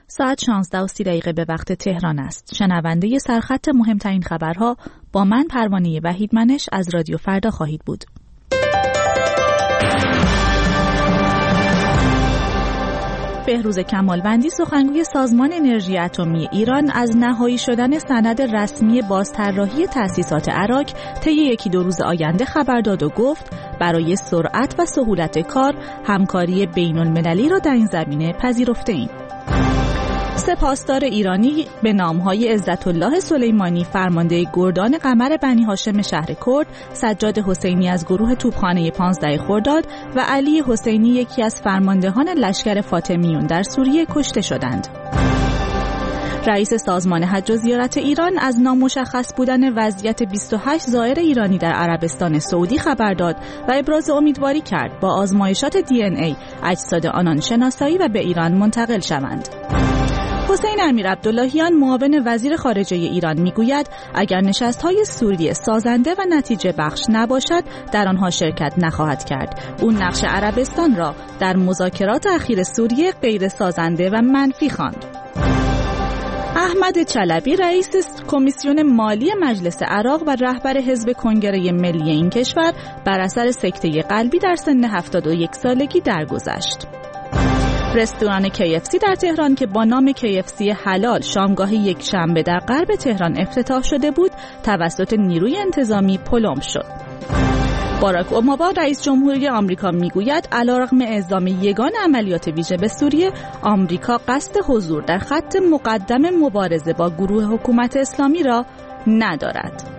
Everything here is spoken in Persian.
ساعت 16:30 به وقت تهران است. شنونده سرخط مهمترین خبرها با من پروانه وحیدمنش از رادیو فردا خواهید بود. بهروز کمالوندی سخنگوی سازمان انرژی اتمی ایران از نهایی شدن سند رسمی بازطراحی تأسیسات عراق طی 1-2 روز آینده خبر داد و گفت برای سرعت و سهولت کار همکاری بین‌المللی را در این زمینه پذیرفته‌ایم. سپاسدار ایرانی به نام‌های عزت الله سلیمانی فرمانده گردان قمر بنی هاشم شهر کرد، سجاد حسینی از گروه توپخانه 15 خرداد و علی حسینی یکی از فرماندهان لشکر فاطمیون در سوریه کشته شدند. رئیس سازمان حج و زیارت ایران از نامشخص بودن وضعیت 28 زائر ایرانی در عربستان سعودی خبر داد و ابراز امیدواری کرد با آزمایشات DNA اجساد آنان شناسایی و به ایران منتقل شوند. حسین امیر عبداللهیان معاون وزیر خارجه ایران میگوید اگر نشست‌های سوریه سازنده و نتیجه بخش نباشد در آنها شرکت نخواهد کرد. او نقش عربستان را در مذاکرات اخیر سوریه غیر سازنده و منفی خواند. احمد چلبی رئیس کمیسیون مالی مجلس عراق و رهبر حزب کنگره ملی این کشور بر اثر سکته قلبی در سن 71 سالگی درگذشت. رستوران KFC در تهران که با نام KFC حلال شامگاه یک شنبه در غرب تهران افتتاح شده بود توسط نیروی انتظامی پلم شد. باراک اوباما رئیس جمهوری آمریکا میگوید علیرغم اعزام یگان عملیات ویژه به سوریه، آمریکا قصد حضور در خط مقدم مبارزه با گروه حکومت اسلامی را ندارد.